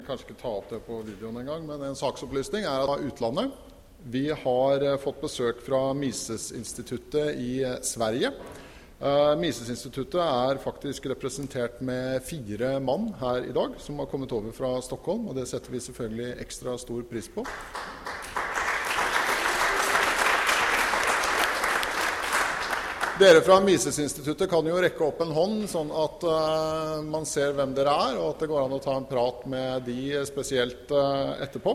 Kanskje ikke ta opp det på videoen en gang, men en saksopplysning er at utlandet. Vi har fått besøk fra Mises-instituttet i Sverige. Mises-instituttet er faktisk representert med 4 mann her i dag, som har kommet over fra Stockholm, og det setter vi selvfølgelig ekstra stor pris på. Dere fra Mises-instituttet kan jo rekke opp en hånd, sånn at man ser hvem dere er, og at det går an å ta en prat med de spesielt etterpå.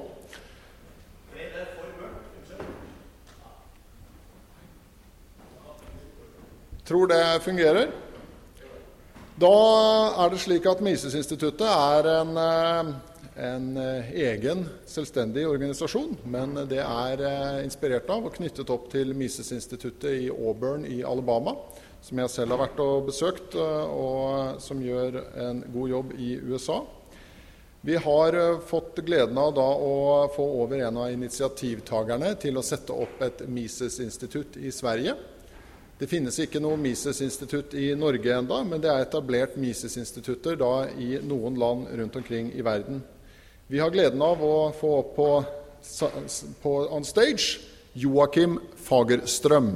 Tror det fungerer. Da er det slik at Mises-instituttet er en egen selvstendig organisasjon, men det er inspirert av og knyttet opp til Mises-instituttet i Auburn i Alabama, som jeg selv har vært og besøkt, og som gjør en god jobb i USA. Vi har fått gleden av da å få over en av initiativtagerne til å sette opp et Mises-institutt i Sverige. Det finnes ikke noe Mises-institutt i Norge enda, men det er etablert Mises-institutter da i noen land rundt omkring i verden. Vi har gleden av å få opp på on stage Joakim Fagerström.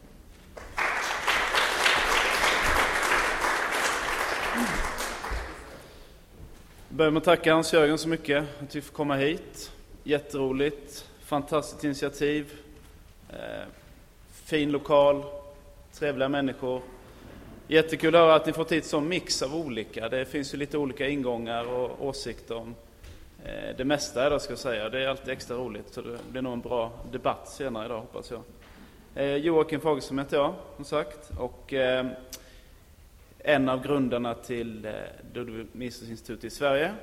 Börjar med att tacka Hans-Jörgen så mycket att vi får komma hit. Jätteroligt, fantastiskt initiativ, fin lokal, trevliga människor. Jättekul att höra att ni fått hit som mix av olika. Det finns ju lite olika ingångar och åsikter om det mesta idag, ska jag säga. Det är alltid extra roligt, så det blir nog en bra debatt senare idag, hoppas jag. Joakim Fagerström heter jag, som sagt, och en av grundarna till Mises-institutet i Sverige.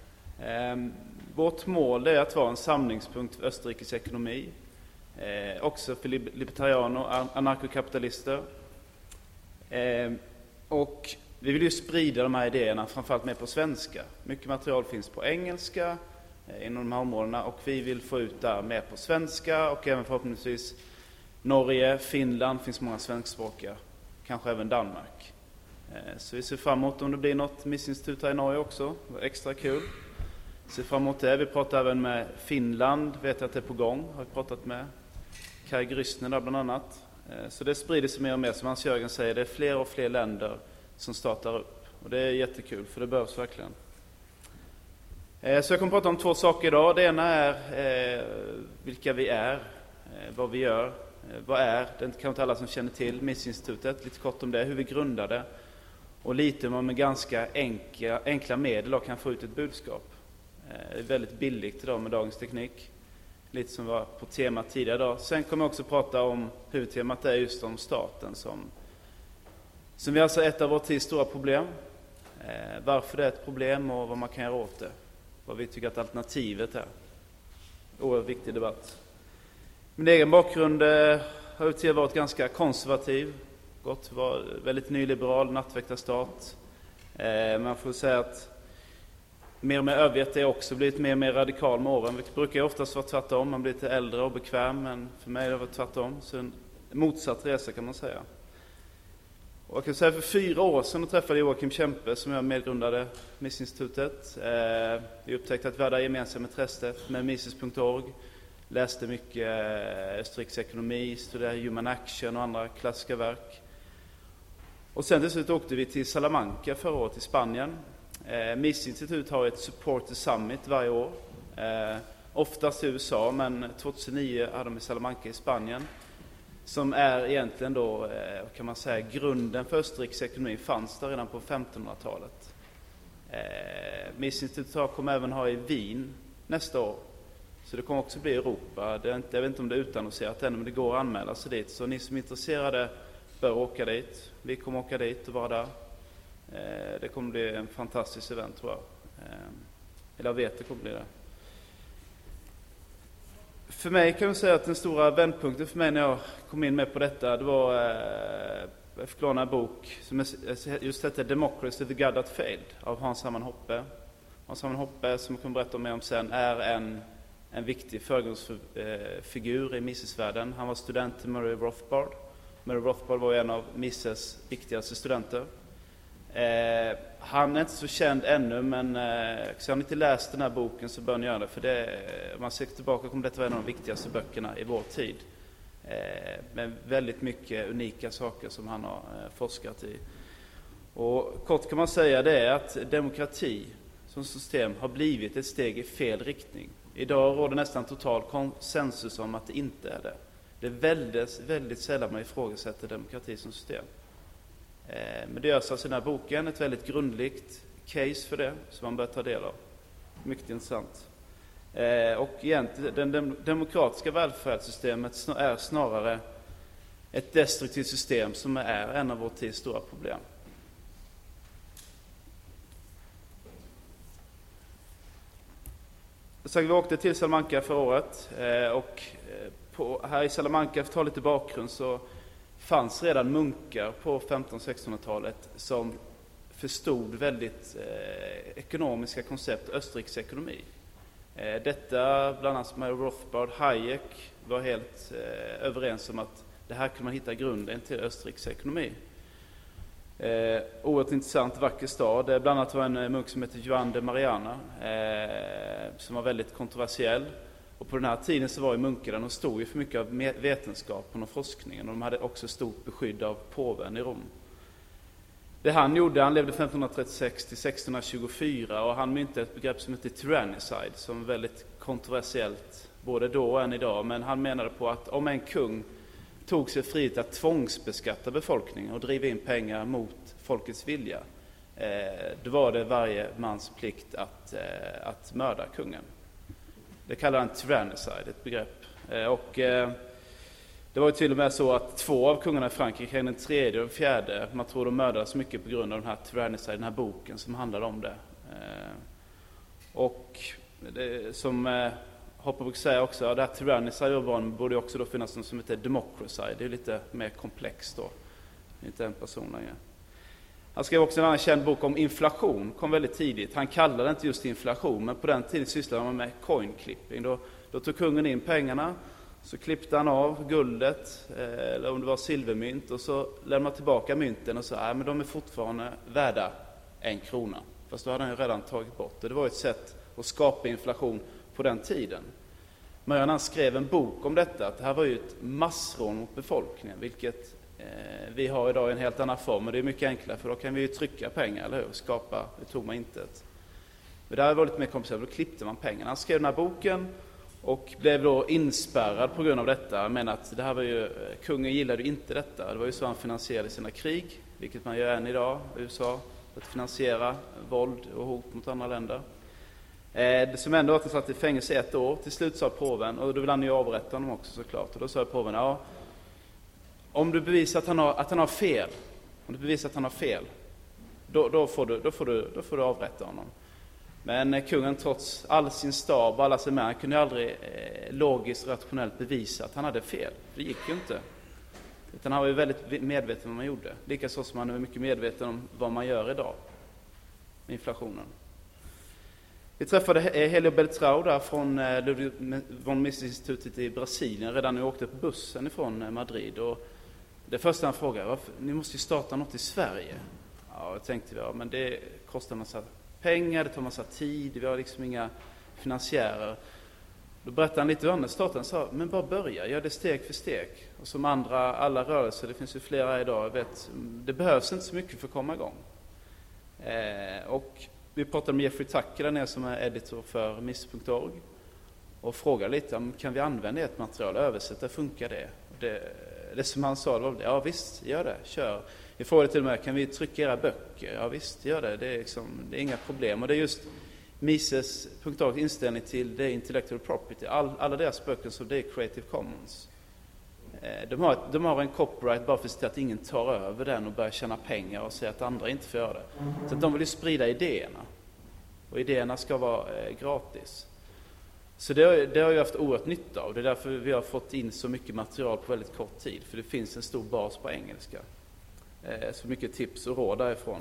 Vårt mål är att vara en samlingspunkt för Österrikes ekonomi, också för libertarianer och anarkokapitalister. Och vi vill ju sprida de här idéerna framförallt med på svenska. Mycket material finns på engelska inom de här områdena, och vi vill få ut där med på svenska, och även förhoppningsvis Norge, Finland, finns många svenskspråkiga, kanske även Danmark. Så vi ser fram emot om det blir något Mises-institut här i Norge också. Extra kul. Ser fram emot det. Vi pratar även med Finland, vet jag att det är på gång. Har vi pratat med Kai Grysner där bland annat. Så det sprider sig mer och mer, som Hans-Jörgen säger. Det är fler och fler länder som startar upp. Och det är jättekul, för det behövs verkligen. Så jag kommer prata om 2 saker idag. Det ena är vilka vi är, vad vi gör. Vad är, det kan inte alla som känner till Mises-institutet. Lite kort om det, hur vi grundade. Och lite om man med ganska enkla medel kan få ut ett budskap. Det är väldigt billigt idag med dagens teknik. Lite som var på temat tidigare idag. Sen kommer jag också prata om huvudtemat är just om staten som vi alltså ett av vår tids stora problem. Varför det är ett problem och vad man kan göra åt det. Vad vi tycker att alternativet är. Oerhört viktig debatt. Min egen bakgrund har tidigare varit ganska konservativ. Var väldigt nyliberal, nattväktarstat. Man får säga att mer och mer övergett är också blivit mer och mer radikal med åren. Vilket brukar ju oftast vara tvärtom. Man blir lite äldre och bekväm, men för mig har det varit tvärtom. Så en motsatt resa kan man säga. Och jag kan säga för 4 år sedan träffade Joakim Kempe, som jag medgrundade Mises-institutet. Vi upptäckte att vi hade gemensamma intresse med Mises.org. Läste mycket Österrikes ekonomi, studerade Human Action och andra klassiska verk. Och sen till slut åkte vi till Salamanca förra året i Spanien. Mises-institut har ett Supporter Summit varje år. Oftast i USA, men 2009 hade de i Salamanca i Spanien. Som är egentligen då, kan man säga, grunden för Österrikes ekonomi fanns där redan på 1500-talet. Mises-institutet kommer även ha i Wien nästa år. Så det kommer också bli i Europa. Jag vet inte om det är utannonserat ännu, men det går att anmäla sig dit. Så ni som är intresserade bör åka dit. Vi kommer åka dit och vara där. Det kommer bli en fantastisk event, tror jag. Eller jag vet det kommer bli det. För mig kan man säga att den stora vändpunkten för mig när jag kom in med på detta, det var jag fick låna en bok som just heter Democracy, the God That Failed av Hans Hermann Hoppe. Hans Hermann Hoppe, som jag kommer berätta om sen, är en viktig förgrundsfigur i Mises-världen. Han var student till Murray Rothbard. Murray Rothbard var en av Mises viktigaste studenter. Han är inte så känd ännu, men så har ni inte läst den här boken så bör ni göra det. För om man ser tillbaka kommer detta vara en av de viktigaste böckerna i vår tid. Med väldigt mycket unika saker som han har forskat i. Och kort kan man säga det är att demokrati som system har blivit ett steg i fel riktning. Idag råder nästan total konsensus om att det inte är det. Det är väldigt, väldigt sällan man ifrågasätter demokrati som system. Men det görs alltså i den här boken ett väldigt grundligt case för det som man bör ta del av. Mycket intressant. Och egentligen, det demokratiska välfärdssystemet är snarare ett destruktivt system som är en av vår tids stora problem. Så vi åkte till Salamanca förra året och här i Salamanca, för att ta lite bakgrund, så fanns redan munkar på 1500-1600-talet som förstod väldigt ekonomiska koncept, Österrikes ekonomi. Detta bland annat med Rothbard, Hayek var helt överens om att det här kunde man hitta grunden till Österrikes ekonomi. Oerhört intressant, vacker stad. Bland annat var en munk som heter Juan de Mariana som var väldigt kontroversiell. Och på den här tiden så var ju munkarna, de stod ju för mycket av vetenskapen och forskningen, och de hade också stort beskydd av påven i Rom. Det han gjorde, han levde 1536 till 1624 och han myntade ett begrepp som heter tyrannicide, som är väldigt kontroversiellt både då och än idag. Men han menade på att om en kung tog sig frihet att tvångsbeskatta befolkningen och driva in pengar mot folkets vilja, då var det varje mans plikt att mörda kungen. Det kallar han tyrannicide, ett begrepp. Det var ju till och med så att 2 av kungarna i Frankrike, den 3:e och den 4:e, man tror de mördades mycket på grund av den här tyrannicide, den här boken som handlar om det. Och det, som Hopper brukar säga också, det här tyrannicide borde också då finnas något som heter democracide. Det är lite mer komplext då, inte en person längre. Han skrev också en annan känd bok om inflation, kom väldigt tidigt. Han kallade det inte just inflation, men på den tiden sysslade man med coin clipping. Då tog kungen in pengarna, så klippte han av guldet, eller om det var silvermynt, och så lämnade man tillbaka mynten och sa men de är fortfarande värda 1 krona. Fast då hade han ju redan tagit bort det. Det var ett sätt att skapa inflation på den tiden. Men han skrev en bok om detta, att det här var ju ett massrån mot befolkningen, vilket vi har idag i en helt annan form. Och det är mycket enklare, för då kan vi ju trycka pengar, eller hur? Skapa det tomma intet. Men det här var lite mer komplicerat, då klippte man pengarna. Han skrev den här boken och blev då inspärrad på grund av detta. Men att det här var ju, kungen gillade ju inte detta. Det var ju så han finansierade sina krig, vilket man gör än idag i USA, att finansiera våld och hot mot andra länder. Det som ändå var att han satt i fängelse 1 år. Till slut sa påven, och då vill han ju avrätta honom också såklart. Och då sa påven, om du bevisar att han har fel, då får du avrätta honom. Men kungen, trots all sin stab och alla sin män, kunde aldrig logiskt rationellt bevisa att han hade fel. Det gick ju inte. Utan han var ju väldigt medveten om vad man gjorde. Likaså som han är mycket medveten om vad man gör idag med inflationen. Vi träffade Helio Beltrão där från Ludwig von Mises-institutet i Brasilien. Redan när vi åkte på bussen ifrån Madrid. Och det första han frågade, ni måste ju starta något i Sverige. Ja, jag tänkte, men det kostar massa pengar, det tar massa tid, vi har liksom inga finansiärer. Då berättade han lite om starten, sa, men bara börja, gör det steg för steg. Och som alla rörelser, det finns ju flera idag, det behövs inte så mycket för att komma igång. Och vi pratade med Jeffrey Tucker där nere, som är editor för Mises.org, och frågade lite, kan vi använda ett material, översätta, funkar det? Det som han sa var, ja visst, gör det, kör. Vi frågade till och med, kan vi trycka era böcker? Ja visst, gör det, det är inga problem. Och det är just Mises.org inställning till det intellectual property. Alla deras böcker, så det är Creative Commons. De har en copyright bara för att ingen tar över den och börjar tjäna pengar och säger att andra inte får göra det. Så att de vill ju sprida idéerna. Och idéerna ska vara gratis. Så det har vi haft oerhört nytta av. Det är därför vi har fått in så mycket material på väldigt kort tid. För det finns en stor bas på engelska. Så mycket tips och råd därifrån.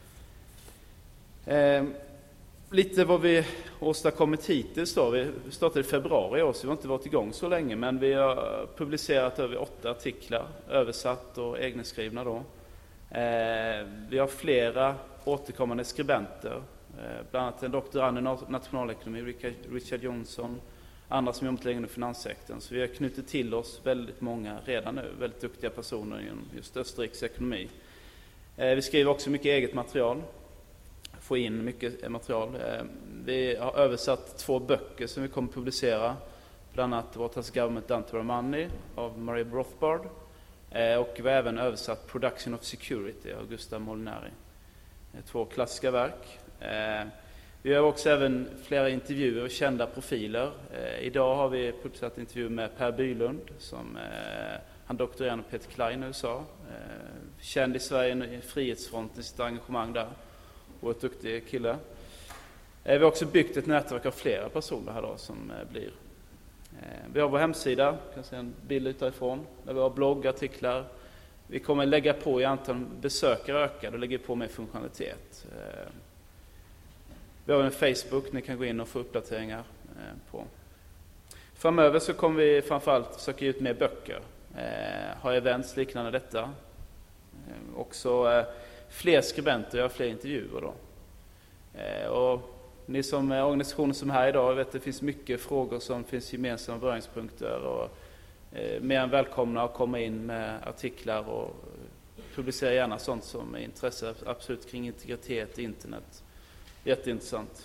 Lite vad vi åstadkommit hittills då. Vi startade i februari i år, så vi har inte varit igång så länge. Men vi har publicerat över 8 artiklar, översatt och egenskrivna då. Vi har flera återkommande skribenter, bland annat en doktorand i nationalekonomi, Richard Johnson, andra som jobbat länge inom finanssektorn. Så vi har knutit till oss väldigt många redan nu, väldigt duktiga personer inom just Österrikes ekonomi. Vi skriver också mycket eget material, får in mycket material. Vi har översatt 2 böcker som vi kommer publicera, bland annat What Has Government Done to Our Money av Maria Rothbard, och vi har även översatt Production of Security av Gustav Molinari. 2 klassiska verk. Vi har också även flera intervjuer och kända profiler. Idag har vi publicerat intervju med Per Bylund, som han doktorerade med Peter Klein i USA. Känd i Sverige i Frihetsfronten, sitt engagemang där. Och ett duktig kille. Vi har också byggt ett nätverk av flera personer här då som blir. Vi har vår hemsida, kan se en bild utifrån, där vi har bloggartiklar. Vi kommer lägga på i antal besökare ökar och lägga på mer funktionalitet. Vi har en Facebook ni kan gå in och få uppdateringar på. Framöver så kommer vi framförallt söka ut mer böcker. Ha events liknande detta. Också fler skribenter och fler intervjuer då. Och ni som är organisationer som här idag vet att det finns mycket frågor som finns gemensamma beröringspunkter, och mer än välkomna att komma in med artiklar och publicera gärna sånt som är intresse absolut kring integritet, internet. Jätteintressant.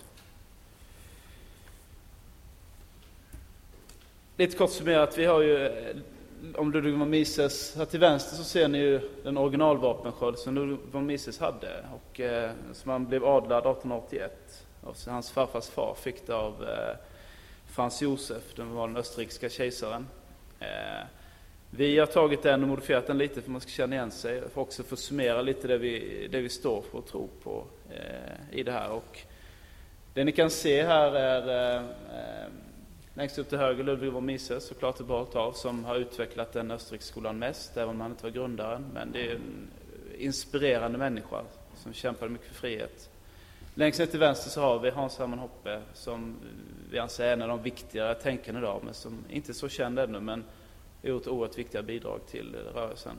Lite kort summerat, vi har ju, om Ludwig von Mises här till vänster så ser ni ju den originalvapensköld som Ludwig von Mises hade, och som han blev adlad 1881. Och så hans farfars far fick det av Franz Josef, den var den österrikiska kejsaren. Vi har tagit den och modifierat den lite för man ska känna igen sig, för också för att summera lite det vi står för och tror på i det här. Och det ni kan se här är längst upp till höger Ludwig von Mises, såklart ett valt av, som har utvecklat den österrikiska skolan mest, även om han inte var grundaren. Men det är en inspirerande människa som kämpade mycket för frihet. Längst ner till vänster så har vi Hans Hermann Hoppe, som vi anser är en av de viktigare tänkande idag, men som inte är så känd ännu, men har gjort oerhört viktiga bidrag till rörelsen.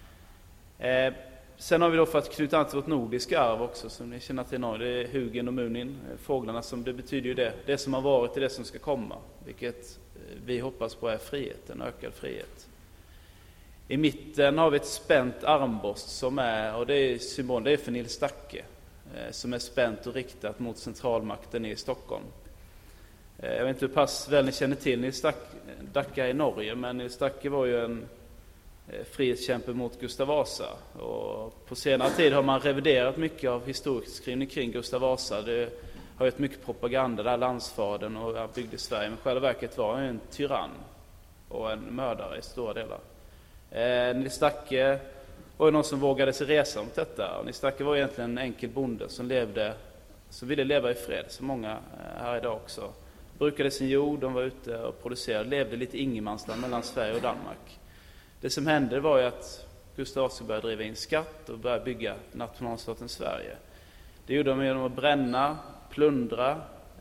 Sen har vi då, för att knyta an till vårt nordiska arv också, som ni känner till Norge, det är Hugin och Munin, fåglarna, som det betyder ju det som har varit är det som ska komma, vilket vi hoppas på är frihet, en ökad frihet. I mitten har vi ett spänt armborst som är, och det är symbol, det är för Nils Dacke, som är spänt och riktat mot centralmakten i Stockholm. Jag vet inte hur pass väl ni känner till Nils Dacke i Norge, men Nils Dacke var ju en frihetskämpe mot Gustav Vasa. Och på senare tid har man reviderat mycket av historieskrivning kring Gustav Vasa. Det har varit mycket propaganda där, landsfadern och han byggde Sverige, men själva verket var en tyrann och en mördare i stora delar. Nils Dacke var ju någon som vågade sig resa mot detta. Och Nils Dacke var egentligen en enkel bonde som ville leva i fred, som många här idag också. Brukade sin jord, de var ute och producerade, levde lite ingenmansland mellan Sverige och Danmark. Det som hände var ju att Gustav Vasa började driva in skatt och började bygga nationalstaten Sverige. Det gjorde de genom att bränna, plundra,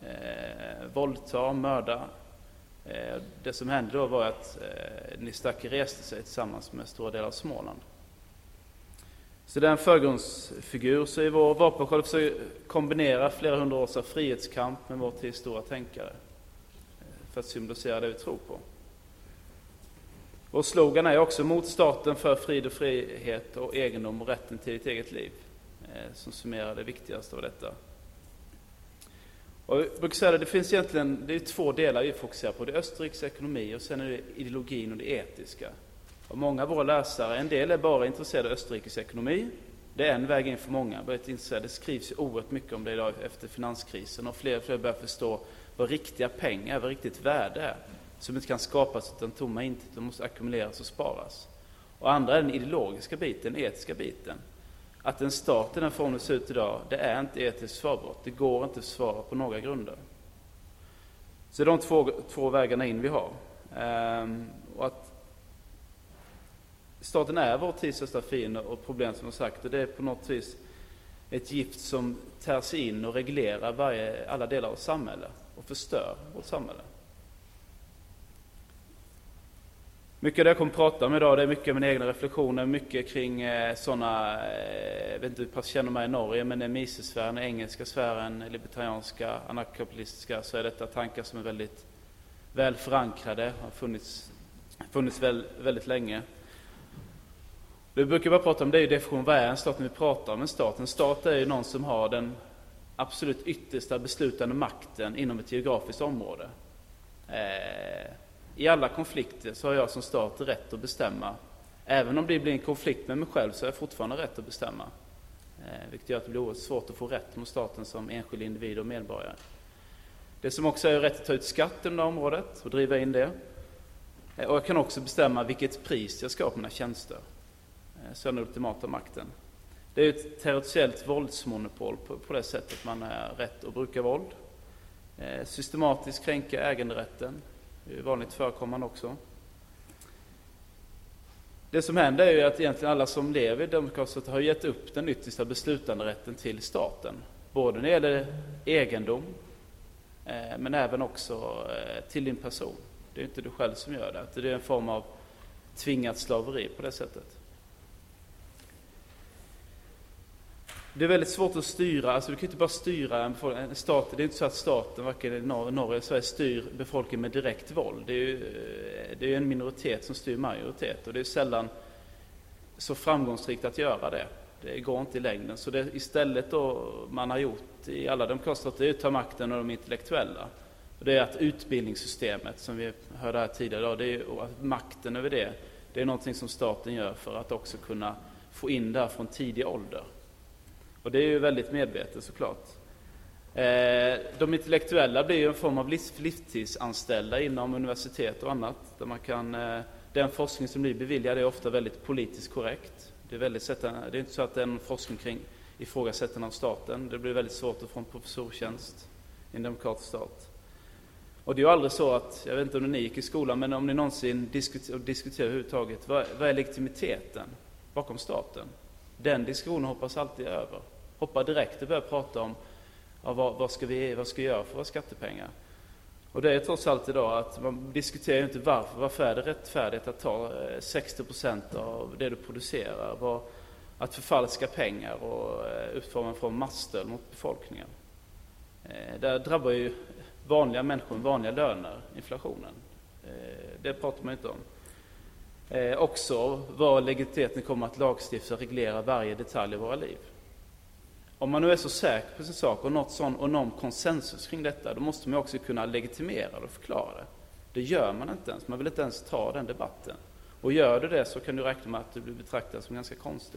våldta, mörda. Det som hände då var att Nils Dacke reste sig tillsammans med stora delar av Småland. Så det är en förgrundsfigur, så i vår vapensköld så kombinera flera hundra års av frihetskamp med vår tids stora tänkare, för att symbolisera det vi tror på. Vår slogan är också mot staten, för frid och frihet och egendom och rätten till ditt eget liv, som summerar det viktigaste av detta. Och jag brukar säga att det finns egentligen, det är 2 delar vi fokuserar på. Det är Österrikes ekonomi och sen är det ideologin och det etiska. Och många av våra läsare, en del är bara intresserade av Österrikes ekonomi. Det är en väg in för många. Det skrivs ju oerhört mycket om det idag efter finanskrisen, och fler och fler börjar förstå vad riktiga pengar, vad riktigt värde är, som inte kan skapas utan tomma intäkter, de måste ackumuleras och sparas. Och andra är den ideologiska biten, den etiska biten. Att en stat i den formen ser ut idag, det är inte etiskt försvarbart. Det går inte att försvara på några grunder. Så det är de 2 vägarna in vi har. Och att staten är vår tids största fiende och problem, som jag sagt, och det är på något vis ett gift som tär sig in och reglerar alla delar av samhället och förstör vårt samhälle. Mycket av det jag kommer att prata om idag, det är mycket mina egna reflektioner, mycket kring sådana, jag vet inte hur pass känner mig i Norge, men den Misesfären, den engelska sfären, libertarianska, anarkapitalistiska, så är detta tankar som är väldigt väl förankrade, har funnits väldigt länge. Det vi brukar bara prata om, det är ju definition, vad är en stat när vi pratar om en stat? En stat är ju någon som har den absolut yttersta beslutande makten inom ett geografiskt område. I alla konflikter så har jag som stat rätt att bestämma. Även om det blir en konflikt med mig själv så har jag fortfarande rätt att bestämma. Vilket gör att det blir oerhört svårt att få rätt mot staten som enskild individ och medborgare. Det som också är rätt att ta ut skatt under området och driva in det. Och jag kan också bestämma vilket pris jag ska ha på mina tjänster. Så är den ultimata makten. Det är ett territoriellt våldsmonopol på det sättet man har rätt att bruka våld. Systematiskt kränka äganderätten. Det är vanligt förekommande också. Det som händer är ju att egentligen alla som lever i demokratiskt har gett upp den yttersta beslutanderätten till staten. Både när det gäller egendom men även också till din person. Det är inte du själv som gör det. Det är en form av tvingat slaveri på det sättet. Det är väldigt svårt att styra, alltså du kan inte bara styra en stat. Det är inte så att staten, varken i Norge eller Sverige, styr befolkningen med direkt våld. Det är ju en minoritet som styr majoritet, och det är sällan så framgångsrikt att göra det. Det går inte i längden. Så det istället då man har gjort i alla demokratiska stater är att ta makten av de intellektuella. Och det är att utbildningssystemet, som vi hörde här tidigare, det är att makten över det är någonting som staten gör för att också kunna få in det här från tidig ålder. Och det är ju väldigt medvetet såklart. De intellektuella blir ju en form av livstidsanställda inom universitet och annat. Där man kan, den forskning som blir beviljad är ofta väldigt politiskt korrekt. Det är inte så att det är en forskning kring ifrågasättande av staten. Det blir väldigt svårt att få en professortjänst i en demokratisk stat. Och det är ju aldrig så att, jag vet inte om ni gick i skolan, men om ni någonsin diskuterar överhuvudtaget, vad är legitimiteten bakom staten? Den diskussionen hoppas alltid över. Hoppar direkt och börjar prata om vad ska vi göra för våra skattepengar. Och det är trots allt idag att man diskuterar inte varför är det rättfärdigt att ta 60% av det du producerar, att förfalska pengar och utforma en form av massstöd mot befolkningen. Där drabbar ju vanliga människor, vanliga löner, inflationen. Det pratar man inte om. Också vad legitimiteten kommer att lagstifta och reglera varje detalj i våra liv. Om man nu är så säker på sin sak och någon konsensus kring detta, då måste man också kunna legitimera och förklara det. Det gör man inte ens. Man vill inte ens ta den debatten. Och gör du det så kan du räkna med att du blir betraktad som ganska konstig.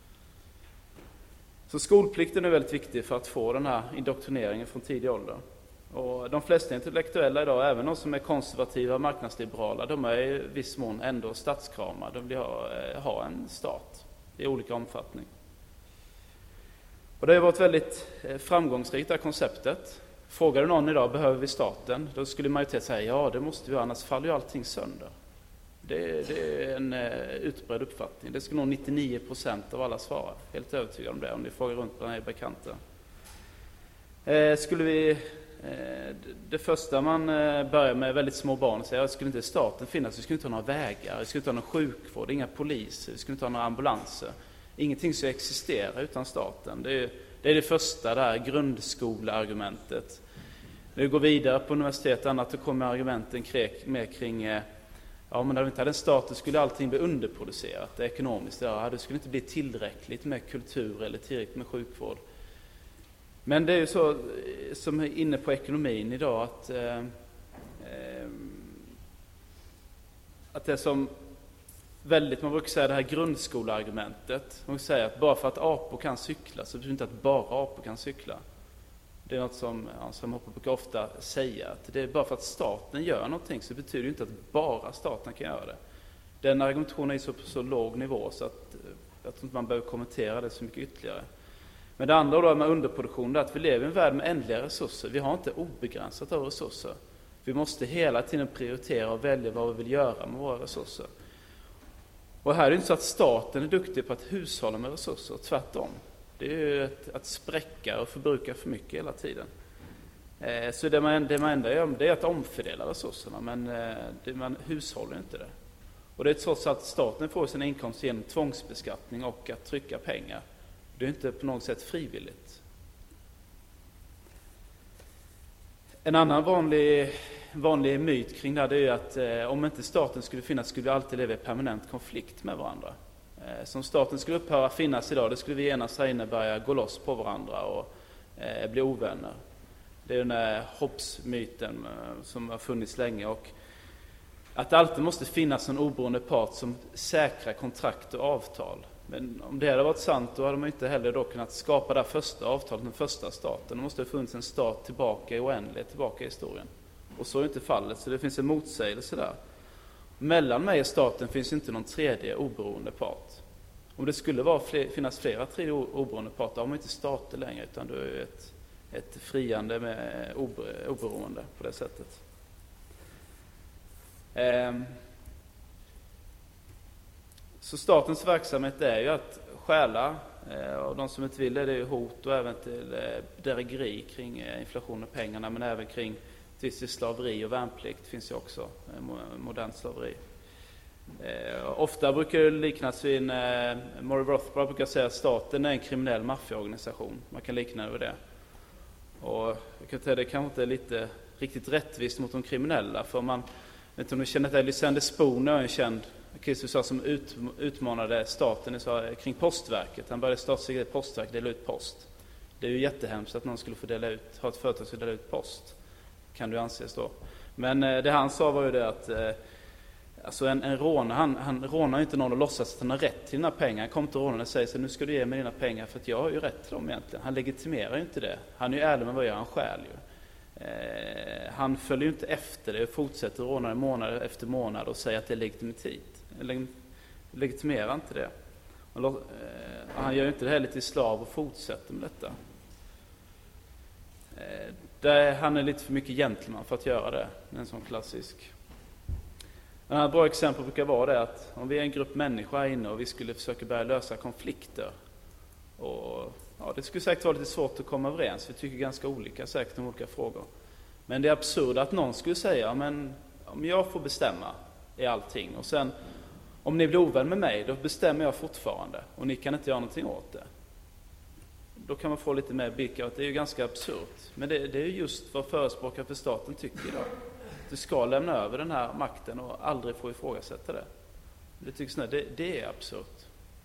Så skolplikten är väldigt viktig för att få den här indoktrineringen från tidig ålder. Och de flesta intellektuella idag, även de som är konservativa och marknadsliberala, de är i viss mån ändå statskramar. De vill ha en stat i olika omfattning. Och det har varit väldigt framgångsrikt det här konceptet. Frågar du någon idag, behöver vi staten? Då skulle majoriteten säga, ja det måste vi, annars faller ju allting sönder. Det är en utbredd uppfattning. Det skulle nog 99% av alla svara. Helt övertygad om det, om ni frågar runt bland er bekanta. Det första man börjar med väldigt små barn säger, skulle inte staten finnas, vi skulle inte ha några vägar, vi skulle inte ha någon sjukvård, inga poliser, vi skulle inte ha några ambulanser. Ingenting som existerar utan staten. Det är det första där grundskoleargumentet. När vi går vidare på universitet och annat, så kommer argumenten med kring ja, men när vi inte hade en stat, skulle allting bli underproducerat ekonomiskt. Ja, det skulle inte bli tillräckligt med kultur eller tillräckligt med sjukvård. Men det är ju så, som är inne på ekonomin idag, att det som väldigt, man brukar säga det här grundskoleargumentet. Man brukar säga att bara för att apor kan cykla så betyder det inte att bara apor kan cykla. Det är något som apor brukar ofta säga, att det är bara för att staten gör någonting så betyder det inte att bara staten kan göra det. Den argumentationen är på så låg nivå så att jag tror inte man behöver kommentera det så mycket ytterligare. Men det andra då med underproduktion är att vi lever i en värld med ändliga resurser. Vi har inte obegränsat av resurser. Vi måste hela tiden prioritera och välja vad vi vill göra med våra resurser. Och här är det inte så att staten är duktig på att hushålla med resurser, tvärtom. Det är ju att spräcka och förbruka för mycket hela tiden. Så det man ändå gör, det är att omfördela resurserna, men man hushåller inte det. Och det är trots att staten får sin inkomst genom tvångsbeskattning och att trycka pengar. Det är inte på något sätt frivilligt. En annan vanlig myt kring det här är att om inte staten skulle finnas skulle vi alltid leva i permanent konflikt med varandra. Som staten skulle upphöra finnas idag, det skulle vi genast här inne börja gå loss på varandra och bli ovänner. Det är den här Hobbes-myten som har funnits länge, och att det alltid måste finnas en oberoende part som säkrar kontrakt och avtal. Men om det hade varit sant, då hade man inte heller då kunnat skapa det första avtalet, den första staten. Det måste ha funnits en stat tillbaka i oändlighet, tillbaka i historien. Och så är inte fallet, så det finns en motsägelse där. Mellan mig och staten finns inte någon tredje oberoende part. Om det skulle finnas flera tredje oberoende parter, då har man inte stater längre, utan då är det ett friande med oberoende på det sättet. Så statens verksamhet är ju att stjäla, och de som inte vill det är ju hot, och även till bedrägeri kring inflation och pengarna, men även kring till slaveri och värnplikt finns ju också modernt slaveri. Ofta brukar det liknas vid Murray Rothbard brukar säga att staten är en kriminell maffiaorganisation. Man kan likna det över det. Och jag kan säga det kanske inte är lite riktigt rättvist mot de kriminella, för man vet inte om ni känner att Lysander Spooner är en känd kristus som utmanade staten kring postverket. Han började starta sitt postverk, dela ut post. Det är ju jättehemskt att någon skulle få ha ett företag som dela ut post, kan du anses då. Men det han sa var ju det att alltså en rånare, han rånar ju inte någon och låtsas att han har rätt till dina pengar. Han kommer till rånaren och säger så, nu ska du ge mig dina pengar för att jag har ju rätt till dem egentligen. Han legitimerar ju inte det. Han är ju ärlig med vad gör, han stjäl ju. Han följer ju inte efter det och fortsätter råna månad efter månad och säger att det är legitimitet. Legitimerar inte det. Han gör ju inte det heller till slav och fortsätter med detta. Han är lite för mycket gentleman för att göra det. En sån klassisk. Ett bra exempel brukar vara det att om vi är en grupp människor här inne och vi skulle försöka börja lösa konflikter, och det skulle säkert vara lite svårt att komma överens. Vi tycker ganska olika säkert om olika frågor. Men det är absurt att någon skulle säga, men om jag får bestämma i allting, och sen om ni blir ovän med mig, då bestämmer jag fortfarande och ni kan inte göra någonting åt det. Då kan man få lite mer bild av att det är ju ganska absurt. Men det är just vad förespråkare för staten tycker idag. Du ska lämna över den här makten och aldrig få ifrågasätta det. Det tycks det är absurt.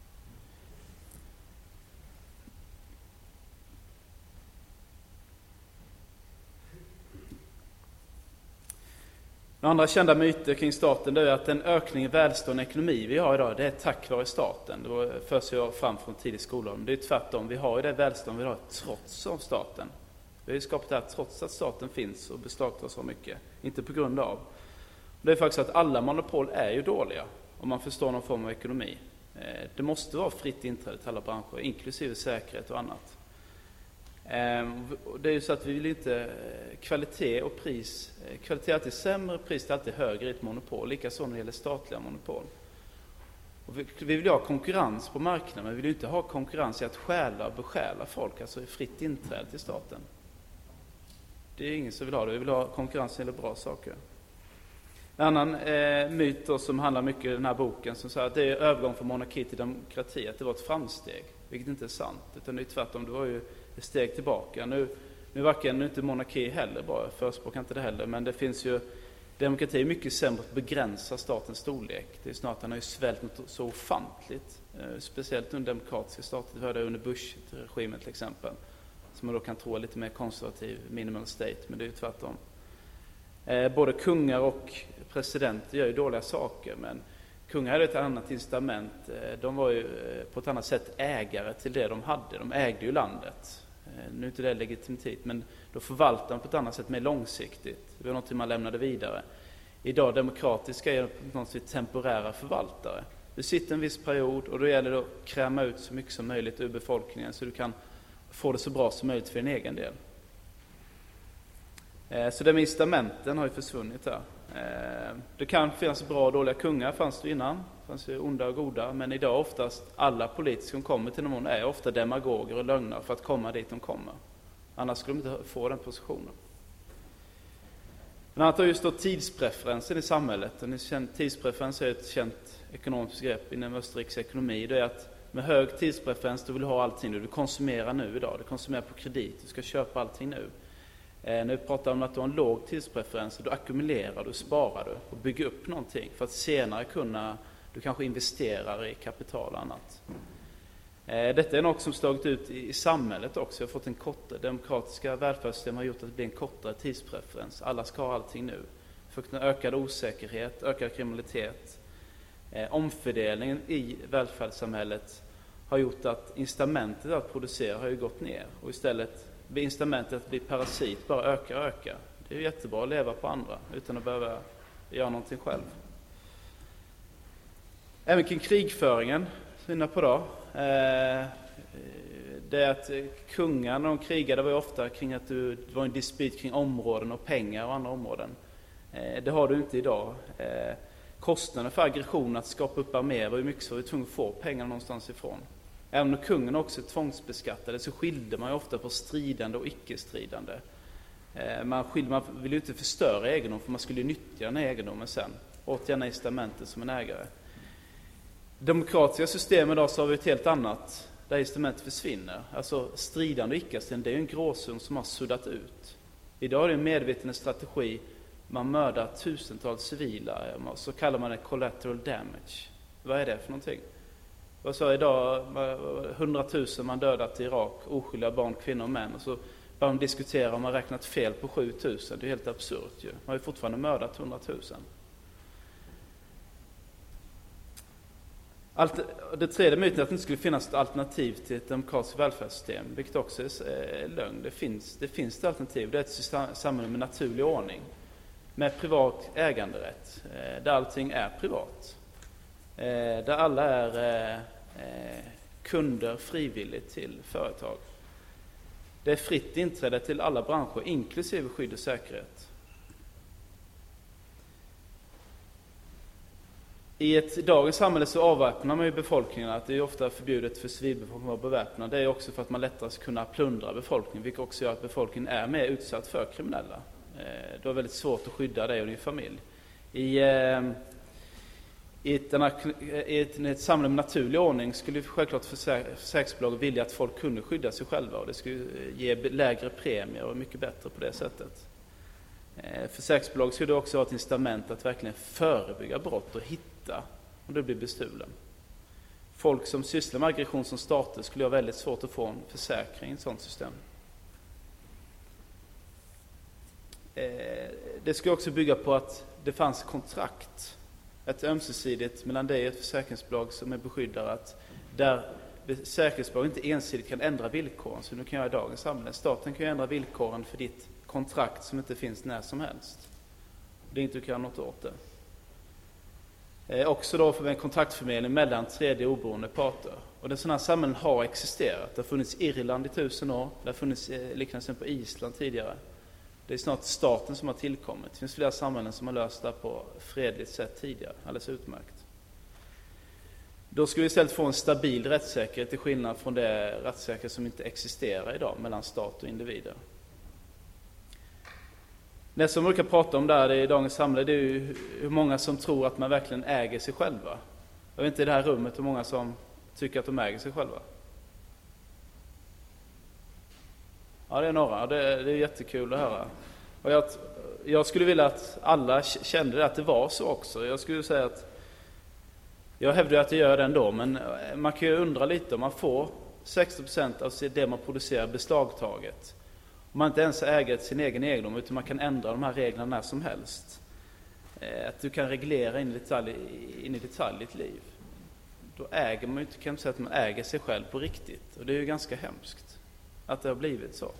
Andra kända myter kring staten är att den ökning i välstånd och ekonomi vi har idag, det är tack vare staten. Det förs ju fram från tidig skola. Men det är tvärtom. Vi har ju det välstånd vi har trots av staten. Vi har ju skapat det här trots att staten finns och beslagtar så mycket. Inte på grund av. Det är faktiskt att alla monopol är ju dåliga om man förstår någon form av ekonomi. Det måste vara fritt inträde till alla branscher, inklusive säkerhet och annat. Det är ju så att vi vill inte kvalitet och pris. Kvalitet är alltid sämre, pris är alltid högre i ett monopol. Likaså när det gäller statliga monopol. Och vi vill ha konkurrens på marknaden, men vi vill inte ha konkurrens i att stjäla och bestjäla folk, alltså i fritt inträde till staten. Det är ingen som vill ha det. Vi vill ha konkurrens eller bra saker. En annan myt då, som handlar mycket i den här boken, som säger att det är övergång från monarki till demokrati, att det var ett framsteg, vilket inte är sant, utan det är tvärtom, det var ju ett steg tillbaka. Nu varken inte monarki heller, bara förespråkar inte det heller, men det finns ju, demokrati är mycket sämre att begränsa statens storlek. Det är snart att han har ju svällt något så ofantligt, speciellt under demokratiska stater. Vi hörde under Bush-regimen till exempel, som man då kan tro är lite mer konservativ, minimal state, men det är ju tvärtom. Både kungar och presidenter gör ju dåliga saker, men kungar hade ett annat incitament. De var ju på ett annat sätt ägare till det de hade. De ägde ju landet. Nu är inte det legitimitet, men då förvaltar de på ett annat sätt, mer långsiktigt. Det var något man lämnade vidare. Idag demokratiska är något temporära förvaltare. Du sitter en viss period och då gäller det att kräma ut så mycket som möjligt ur befolkningen så du kan få det så bra som möjligt för din egen del. Så de incitamenten har ju försvunnit här. Det kan finnas bra och dåliga kungar, fanns det innan. Det fanns ju onda och goda. Men idag oftast alla politiker som kommer till någon är ofta demagoger och lögnare för att komma dit de kommer. Annars skulle de inte få den positionen. Men han tar just då tidspreferensen i samhället. Tidspreferens är ett känt ekonomiskt begrepp inom Österrikes ekonomi. Det är att med hög tidspreferens du vill ha allting nu. Du konsumerar nu idag. Du konsumerar på kredit. Du ska köpa allting nu. När vi pratar om att du har en låg tidspreferens, då ackumulerar du, sparar du och bygger upp någonting för att senare du kanske investerar i kapital och annat. Detta är något som slagit ut i samhället också. Jag har fått en kortare, demokratiska välfärdssystem har gjort att det blir en kortare tidspreferens. Alla ska ha allting nu. För ökad osäkerhet, ökad kriminalitet. Omfördelningen i välfärdssamhället har gjort att incitamentet att producera har ju gått ner. Och istället blir incitamentet att bli parasit bara ökar och ökar. Det är ju jättebra att leva på andra utan att behöva göra någonting själv. Även kring krigföringen, inne på då. Det att kungar när de krigade var ju ofta kring att det var en dispyt kring områden och pengar och andra områden. Det har du inte idag. Kostnaden för aggression att skapa upp arméer var ju mycket så. Vi var tvungna att få pengar någonstans ifrån. Även om kungen också tvångsbeskattade så skilde man ju ofta på stridande och icke-stridande. Man vill ju inte förstöra egendom för man skulle ju nyttja den här egendomen sen. Återigen incitamentet som en ägare. Demokratiska system idag så har vi ett helt annat där incitamentet försvinner. Alltså stridande och icke-stridande, det är ju en gråzon som har suddat ut. Idag är det en medveten strategi. Man mördar tusentals civila, så kallar man det collateral damage. Vad är det för någonting? Vad sa idag, 100 000 man dödat i Irak, oskyldiga barn, kvinnor och män. Och så börjar de diskutera om man räknat fel på 7 000. Det är helt absurt ju. Man har ju fortfarande mördat 100 000. Det tredje myten är att det inte skulle finnas ett alternativ till ett demokratiskt välfärdssystem, vilket också är lögn. Det finns ett alternativ. Det är ett samhälle med naturlig ordning, med privat äganderätt, där allting är privat. Där alla är kunder frivilligt till företag. Det är fritt inträde till alla branscher, inklusive skydd och säkerhet. I dagens samhälle så avväpnar man ju befolkningen. Att det är ofta förbjudet för civilbefolkningen att vara beväpnad. Det är också för att man lättare ska kunna plundra befolkningen, vilket också gör att befolkningen är mer utsatt för kriminella. Det är väldigt svårt att skydda dig och din familj. I ett samhälle med naturlig ordning skulle självklart försäkringsbolag vilja att folk kunde skydda sig själva. Och det skulle ge lägre premier och mycket bättre på det sättet. Försäkringsbolag skulle också ha ett incitament att verkligen förebygga brott och hitta om det blir bestulen. Folk som sysslar med aggression som stater skulle ha väldigt svårt att få en försäkring i ett sådant system. Det skulle också bygga på att det fanns kontrakt, ett ömsesidigt mellan dig och ett försäkringsbolag som är beskyddare, att där försäkringsbolag inte ensidigt kan ändra villkoren som du kan göra i dagens samhälle. Staten kan ju ändra villkoren för ditt kontrakt som inte finns när som helst. Det är inte du kan något åt det. Också då för en kontraktförmedling mellan tredje oberoende parter. Och den sådana här samhällen har existerat. Det har funnits i Irland i 1000 år. Det har funnits liknande på Island tidigare. Det är snart staten som har tillkommit. Det finns flera samhällen som har löst det på fredligt sätt tidigare. Alldeles utmärkt. Då skulle vi istället få en stabil rättssäkerhet till skillnad från det rättssäkerhet som inte existerar idag mellan stat och individer. Det som vi brukar prata om där i dagens samhälle, det är ju hur många som tror att man verkligen äger sig själva. Jag vet inte i det här rummet hur många som tycker att de äger sig själva. Ja, det är några. Det är jättekul att höra. Och jag skulle vilja att alla kände att det var så också. Jag skulle säga att jag hävdar att det gör det ändå, men man kan ju undra lite om man får 60% av det man producerar beslagtaget. Om man inte ens äger sin egen egendom utan man kan ändra de här reglerna när som helst. Att du kan reglera in i detalj ditt liv. Då äger man ju inte, kan säga att man äger sig själv på riktigt. Och det är ju ganska hemskt att det har blivit så.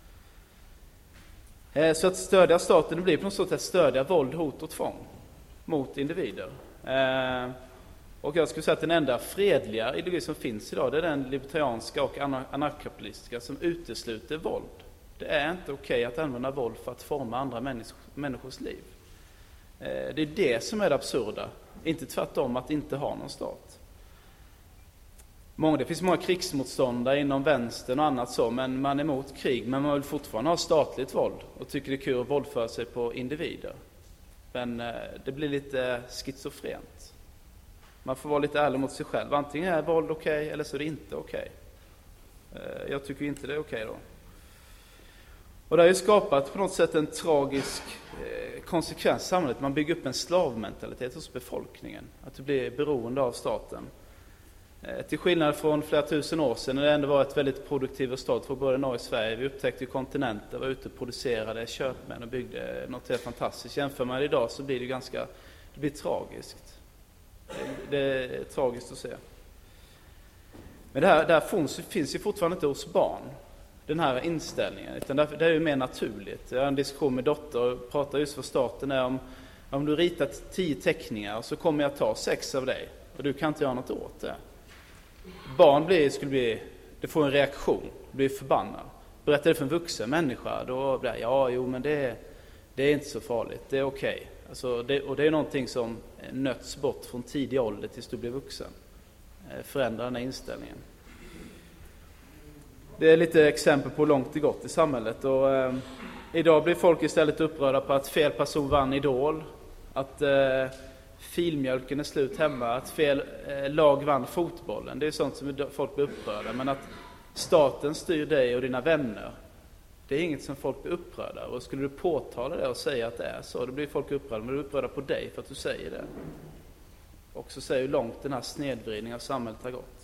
Så att stödja staten, det blir på något sätt att stödja våld, hot och tvång mot individer. Och jag skulle säga att den enda fredliga ideologi som finns idag, det är den libertarianska och anarkapitalistiska som utesluter våld. Det är inte okej att använda våld för att forma andra människors liv. Det är det som är det absurda. Inte tvärtom att inte ha någon stat. Det finns många krigsmotståndare inom vänstern och annat så, men man är emot krig, men man vill fortfarande ha statligt våld och tycker det är kul att våldföra sig på individer. Men det blir lite schizofrent. Man får vara lite ärlig mot sig själv. Antingen är våld okej, eller så är det inte okej. Jag tycker inte det är okej då. Och det har ju skapat på något sätt en tragisk konsekvens i samhället. Man bygger upp en slavmentalitet hos befolkningen. Att du blir beroende av staten. Till skillnad från flera tusen år sedan när det ändå var ett väldigt produktivt stat för både Norge och Sverige. Vi upptäckte ju kontinenter, var ute och producerade köpmän och byggde något helt fantastiskt. Jämför man idag så blir det blir tragiskt. Det är tragiskt att se. Men det här finns ju fortfarande inte hos barn, den här inställningen. Utan det är ju mer naturligt. Jag har en diskussion med dotter och pratar just vad staten är om du ritat 10 teckningar så kommer jag ta 6 av dig. Och du kan inte göra något åt det. Barn det får en reaktion, blir förbannad. Berättar det för en vuxen människa, då blir det, men det är inte så farligt, det är okej. Alltså, och det är någonting som nöts bort från tidig ålder tills du blir vuxen. Förändra den här inställningen. Det är lite exempel på hur långt det gått i samhället. Och idag blir folk istället upprörda på att fel person vann Idol. Att filmjölken är slut hemma. Att fel lag vann fotbollen. Det är sånt som folk blir upprörda. Men att staten styr dig och dina vänner, det är inget som folk blir upprörda. Och skulle du påtala det och säga att det är så, då blir folk upprörda. Men du är upprörda på dig för att du säger det. Och så säger hur långt den här snedvridningen av samhället har gått.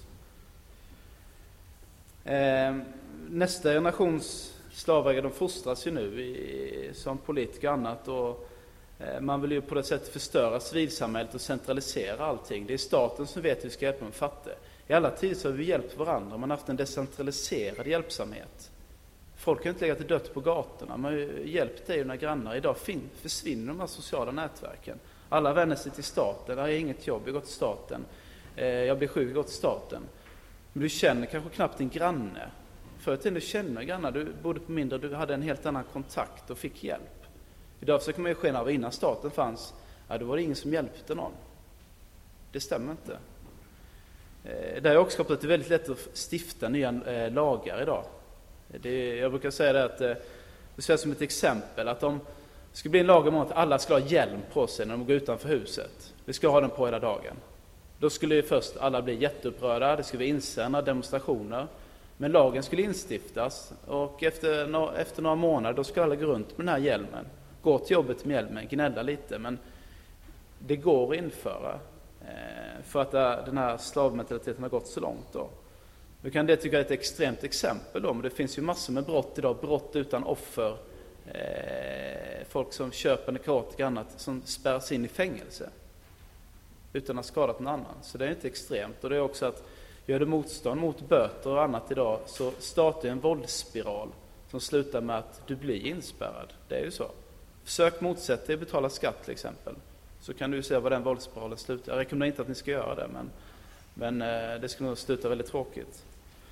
Nästa generations slavägare, de fostras ju nu som politiker och annat. Och man vill ju på det sättet förstöra civilsamhället och centralisera allting. Det är staten som vet hur vi ska hjälpa de fattiga. I alla tider så har vi hjälpt varandra. Man har haft en decentraliserad hjälpsamhet. Folk har inte legat dött på gatorna. Man har hjälpt dig och dina grannar. Idag försvinner de här sociala nätverken. Alla vänder sig till staten. Jag har inget jobb, jag går till staten. Jag blir sjuk, jag går till staten. Men du känner kanske knappt din granne. Förr i tiden du känner grannar. Du bodde på mindre, du hade en helt annan kontakt och fick hjälp. Idag försöker man ju skena av innan staten fanns. Då var det ingen som hjälpte någon. Det stämmer inte. Det har också skapat att det är väldigt lätt att stifta nya lagar idag. Jag brukar säga det att det ser som ett exempel att om det skulle bli en lag om att alla ska ha hjälm på sig när de går utanför huset. Vi ska ha den på hela dagen. Då skulle ju först alla bli jätteupprörda, det skulle bli insändare, demonstrationer. Men lagen skulle instiftas och efter några månader då skulle alla gå runt med den här hjälmen. Gå till jobbet med hjälmen, gnälla lite, men det går att införa. För att den här slavmentaliteten har gått så långt då. Nu kan det tycka är ett extremt exempel då, men det finns ju massor med brott idag, brott utan offer. Folk som köper narkotika och annat som spärras in i fängelse utan att ha skadat någon annan. Så det är inte extremt. Och det är också att gör det motstånd mot böter och annat idag så startar en våldsspiral som slutar med att du blir inspärrad. Det är ju så. Försök motsätta dig betala skatt till exempel. Så kan du se vad den våldsspiralen slutar. Jag rekommenderar inte att ni ska göra det, men det skulle nog sluta väldigt tråkigt.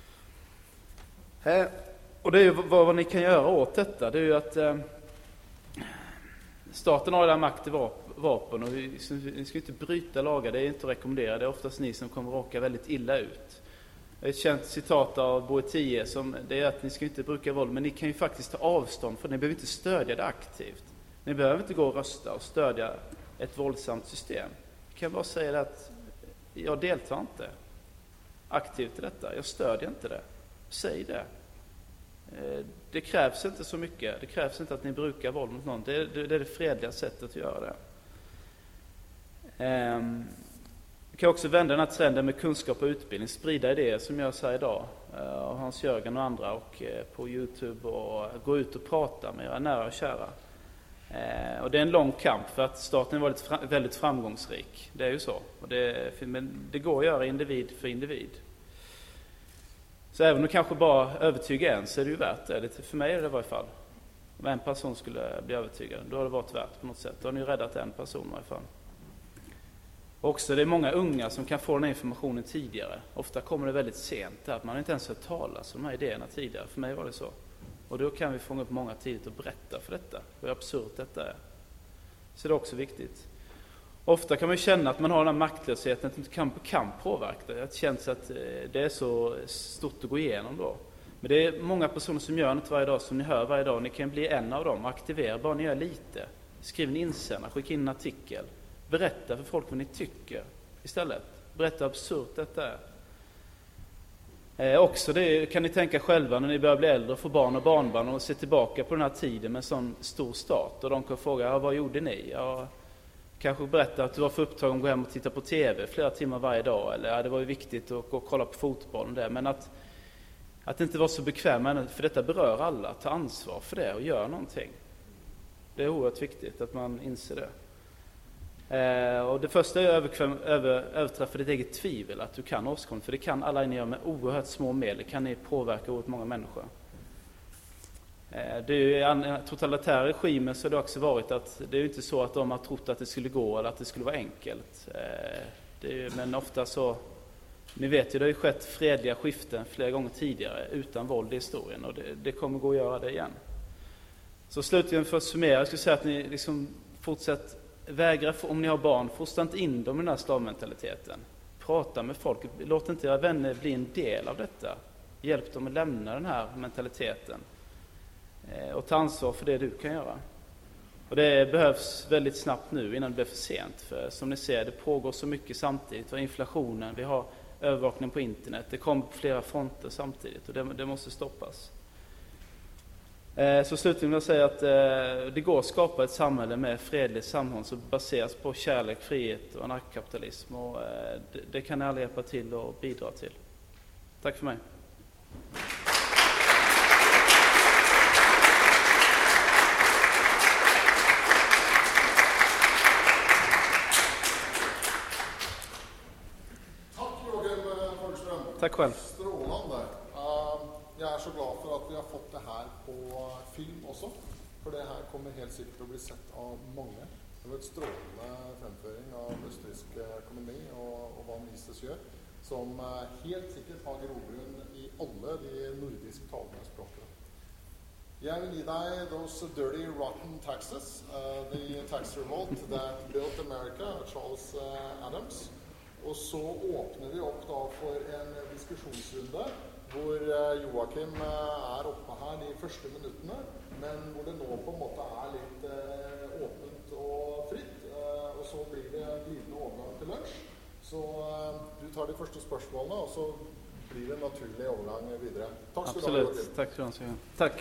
Och det är ju vad ni kan göra åt detta. Det är ju att staten har den makt i vapen och ni ska inte bryta lagar. Det är inte att rekommendera. Det är oftast ni som kommer råka väldigt illa ut. Ett känt citat av Boetie som det är att ni ska inte bruka våld, men ni kan ju faktiskt ta avstånd för ni behöver inte stödja det aktivt. Ni behöver inte gå och rösta och stödja ett våldsamt system. Jag kan bara säga att jag deltar inte aktivt i detta. Jag stödjer inte det. Säg det. Det krävs inte så mycket. Det krävs inte att ni brukar våld mot någon. Det är det fredliga sättet att göra det. Vi kan också vända den här trenden med kunskap och utbildning. Sprida idéer som jag säger idag. Hans-Jörgen och andra och på YouTube och gå ut och prata med era nära och kära. Och det är en lång kamp för att staten har varit väldigt framgångsrik. Det är ju så. Men det går att göra individ för individ. Så även om du kanske bara övertyga en så är det ju värt det. För mig är det i varje fall. Om en person skulle bli övertygad, då har det varit värt på något sätt. Då har ni ju räddat en person i varje fall. Och också det är många unga som kan få den här informationen tidigare. Ofta kommer det väldigt sent att man inte ens hört talas om de här idéerna tidigare. För mig var det så. Och då kan vi fånga upp många tidigt och berätta för detta. Hur absurt detta är. Så det är också viktigt. Ofta kan man känna att man har den här maktlösheten, att man inte kan påverka det. Att det känns att det är så stort att gå igenom då. Men det är många personer som gör något varje dag, som ni hör varje dag. Ni kan bli en av dem. Aktivera, bara ni gör lite. Skriv en insändare, skicka in en artikel. Berätta för folk vad ni tycker istället. Berätta hur absurt detta är. Också det kan ni tänka själva när ni börjar bli äldre och få barn och barnbarn och se tillbaka på den här tiden med en sån stor start. Och de kan fråga, vad gjorde ni? Kanske berätta att du var för upptagen att gå hem och titta på tv flera timmar varje dag. Eller det var ju viktigt att gå och kolla på fotbollen där. Men att inte vara så bekväm med det, för detta berör alla. Ta ansvar för det och gör någonting. Det är oerhört viktigt att man inser det. Och det första är att överträffa ditt eget tvivel att du kan åskådning. För det kan alla ni göra med oerhört små medel. Kan ni påverka oerhört många människor. Det är ju en totalitär regimer, så det har också varit att det är ju inte så att de har trott att det skulle gå eller att det skulle vara enkelt. Men ofta så, ni vet ju, det har ju skett fredliga skiften flera gånger tidigare utan våld i historien, och det kommer gå att göra det igen. Så slutligen, för att summera, jag skulle säga att ni liksom fortsätter vägra, om ni har barn, fostra inte in dem i den här slavmentaliteten. Prata med folk, låt inte era vänner bli en del av detta. Hjälp dem att lämna den här mentaliteten. Och ta ansvar för det du kan göra. Och det behövs väldigt snabbt nu innan det blir för sent. För som ni ser, det pågår så mycket samtidigt. Vi har inflationen, vi har övervakning på internet. Det kommer på flera fronter samtidigt och det måste stoppas. Så slutligen vill jag säga att det går att skapa ett samhälle med fredlig samhållning som baseras på kärlek, frihet och anarkokapitalism. Och det kan ni alla hjälpa till och bidra till. Tack för mig. Tack själv. Strålande. Jag är så glad för att vi har fått det här på film också. För det här kommer helt säkert att bli sett av många. Det var ett strålande framföring av österrikisk ekonomi och vad Mises gör. Som helt säkert har grogrund i alla de nordisktalande språken. Jag vill ge dig those dirty rotten taxes. The tax revolt that built America, Charles Adams. Och så öppnar vi upp då för en diskussionsrunda hvor Joakim är uppe här de första minuterna, men hvor det nå på en måte är lite öppet och fritt, och så blir det en glidende övergång till lunch. Så du tar de första spörsmålen och så blir det en naturlig övergång vidare. Tack ska du ha, Joakim. Tack så mycket. Tack.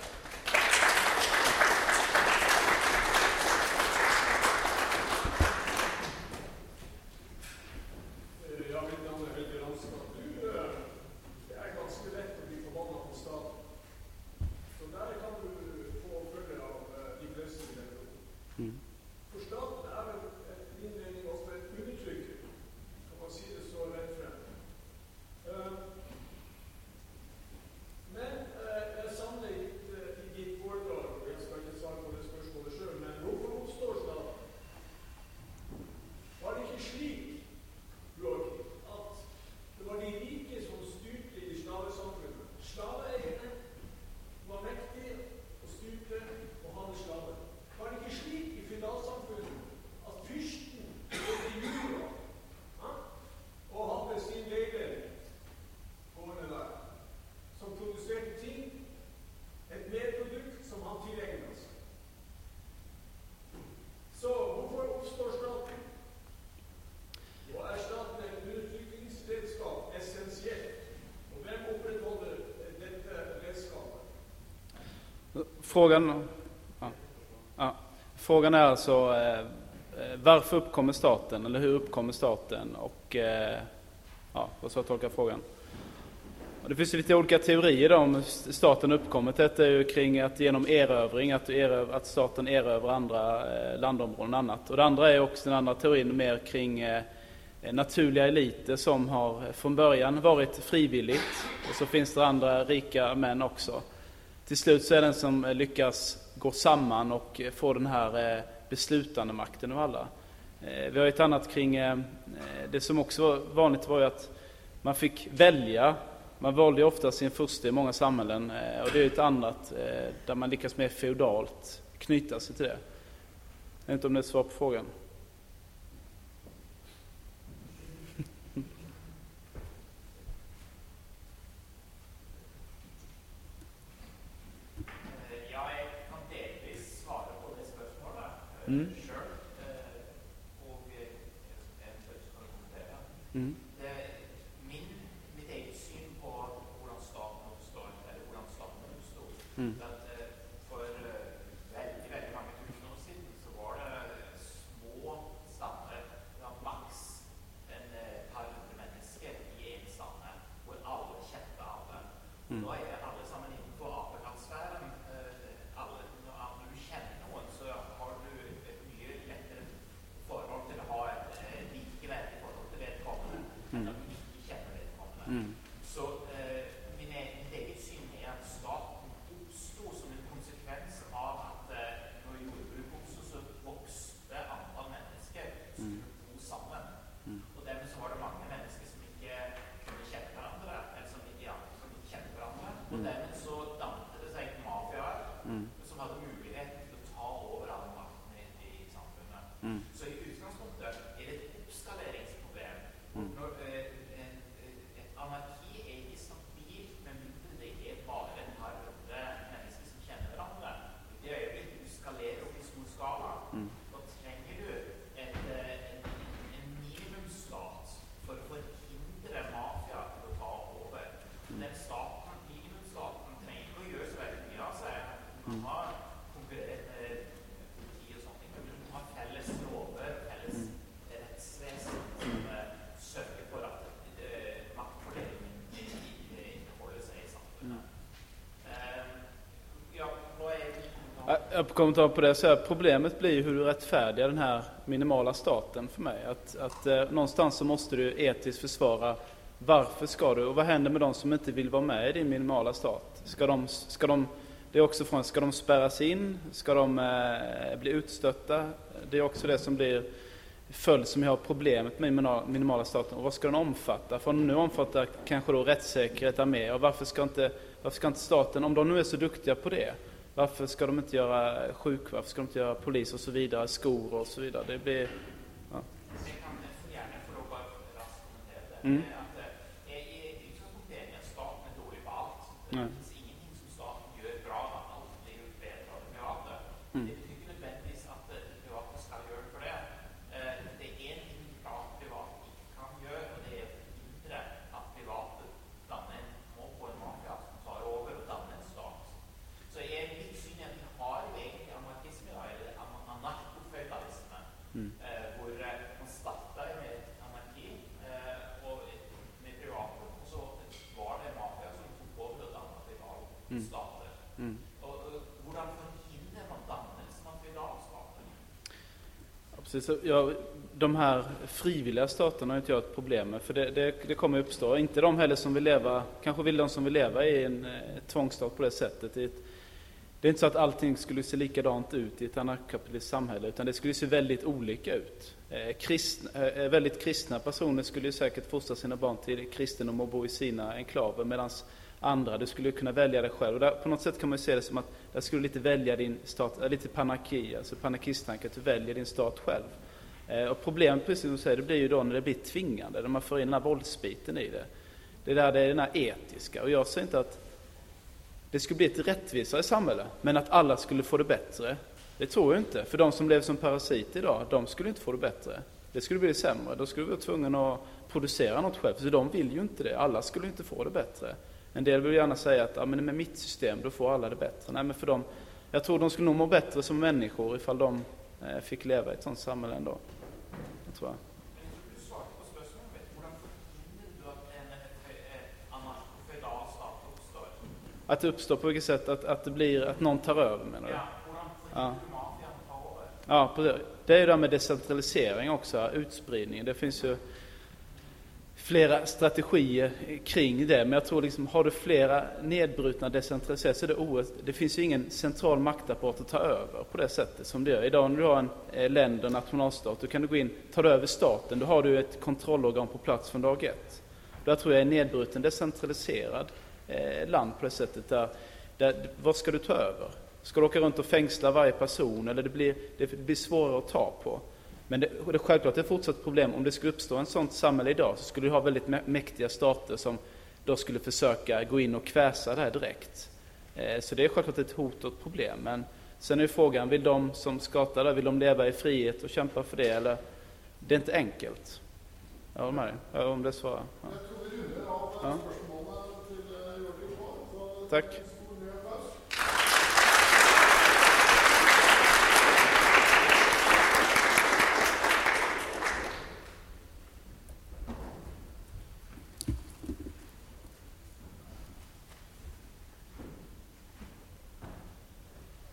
Frågan är alltså varför uppkommer staten, eller hur uppkommer staten, och vad så jag tolkar frågan. Och det finns lite olika teorier om staten uppkommit. Det är ju kring att genom erövring, att staten erövrar andra landområden och annat. Och det andra är också den andra teorin mer kring naturliga eliter som har från början varit frivilligt, och så finns det andra rika män också. Till slut så är den som lyckas gå samman och få den här beslutande makten av alla. Vi har ett annat kring det som också var vanligt, var ju att man fick välja. Man valde ofta sin furste i många samhällen, och det är ett annat där man lyckas mer feodalt knyta sig till det. Jag vet inte om det är ett svar på frågan. Mitt eget syn på hvordan staten oppstår, eller hvordan staten oppstod, at for veldig mange tusen år siden så var det små stammer, det var maks en par hundre mennesker i en stamme, hvor alle kjente alle. Nå er alle sammen innenfor apekatsfæren. Når du kjenner noen, så har du et mye lettere forhold til å ha et likeverdig forhold til vedkommende enn at du ikke kjenner vedkommende. Så mitt eget syn er at staten oppstod som en konsekvens av at når jordbruk oppstod, så vokste antall mennesker som skulle bo sammen. Og dermed så var det mange mennesker som ikke kunne kjenne hverandre, eller som ikke kjente hverandre. Og dermed så dannet det seg mafiaer som hadde mulighet til å ta over all makten i samfunnet. Så i utgangspunktet er det et oppskaleringsproblem. Når et anarki er ikke stabilt, med mindre det er bare et par hundre mennesker som kjenner hverandre. I det øyeblikk du skalerer opp i stor skala, da trenger du en minimumsstat for å forhindre mafia til å ta over. Den staten, minimumsstaten, trenger ikke å gjøre så veldig mye av seg. Man har konkurrert med politi og sånne ting, men man har felles lover, felles rettsvesen som sørger for at maktfordelingen ikke holder seg i samfunnet. Ja, vad är det? Jag kommentar på det så här, problemet blir ju hur du rättfärdigar den här minimala staten för mig. Att någonstans så måste du etiskt försvara varför ska du, och vad händer med de som inte vill vara med i din minimala stat? Ska de det är också från, ska de spärras in? Ska de bli utstötta? Det är också det som blir följd som jag har problemet med minimala staten. Och vad ska den omfatta? För nu omfattar kanske då rättssäkerhet armé. Och varför ska inte staten, om de nu är så duktiga på det, varför ska de inte göra sjukvård, varför ska de inte göra polis och så vidare, skor och så vidare? Det blir... Ja. Jag kan gärna få lov att raskt kommentera det. Att i utgangspunktet är att staten är dålig på allt. Det finns ingenting som staten gör bra, att allt blir gjort bättre av det privata. Det betyder nödvändigtvis att det privata ska göra för det. Det är en ting privat inte kan göra, och det är inte att privatet danner må på en mafia som tar över och danner en stat. Så är mitt syn att vi har ju egentligen anarkism idag, eller anarkofeudalism, hvor man startar med anarki och med privatet, och så var det mafia som tog över och dannade feudalstater. Och hvordan förhindrar man dannelsen av feudalstater? Ja, precis. Ja, de här frivilliga staterna har inte jag ett problem med, för det kommer uppstå. Inte de heller som vill leva, kanske vill de som vill leva i en tvångsstat på det sättet. Det är inte så att allting skulle se likadant ut i ett anarkapitalistiskt samhälle, utan det skulle se väldigt olika ut. Väldigt kristna personer skulle ju säkert fostra sina barn till kristendom och bo i sina enklaver, medan andra, du skulle kunna välja det själv. Och där, på något sätt kan man ju se det som att där skulle lite välja din stat, lite panarki, alltså panarkisttanke, att du väljer din stat själv. Och problemet, precis som du säger, det blir ju då när det blir tvingande, när man får in den här våldsbiten i det. Det är den här etiska. Och jag säger inte att det skulle bli ett rättvisare samhälle, men att alla skulle få det bättre, det tror jag inte. För de som lever som parasiter idag, de skulle inte få det bättre. Det skulle bli sämre. Då skulle vi vara tvungna att producera något själv. Så de vill ju inte det. Alla skulle inte få det bättre. En del vill gärna säga att men med mitt system, då får alla det bättre. Nej, men för dem, jag tror de skulle nog må bättre som människor ifall de fick leva i ett sånt samhälle ändå. Det tror jag. Att det uppstår på vilket sätt att det blir att någon tar över, menar du? Ja, det är ju det med decentralisering också, utspridning. Det finns ju flera strategier kring det, men jag tror liksom, har du flera nedbrutna decentraliserade så är det finns ju ingen central maktapparat att ta över på det sättet som det gör. Idag när du har en länder, nationalstat, då kan du gå in, ta över staten, då har du ett kontrollorgan på plats från dag ett. Där tror jag är nedbruten decentraliserad land på det sättet där vad ska du ta över? Ska du åka runt och fängsla varje person, eller det blir svårare att ta på. Men det är självklart ett fortsatt problem. Om det skulle uppstå en sånt samhälle idag, så skulle du ha väldigt mäktiga stater som då skulle försöka gå in och kväsa det här direkt. Så det är självklart ett hot och ett problem. Men sen är frågan, vill de som skatar där, vill de leva i frihet och kämpa för det? Eller? Det är inte enkelt. Jag håller med dig. Ja, om det svarar. Ja. Jeg tror vi runder av spørsmålene til Jordi Oppå. Tack.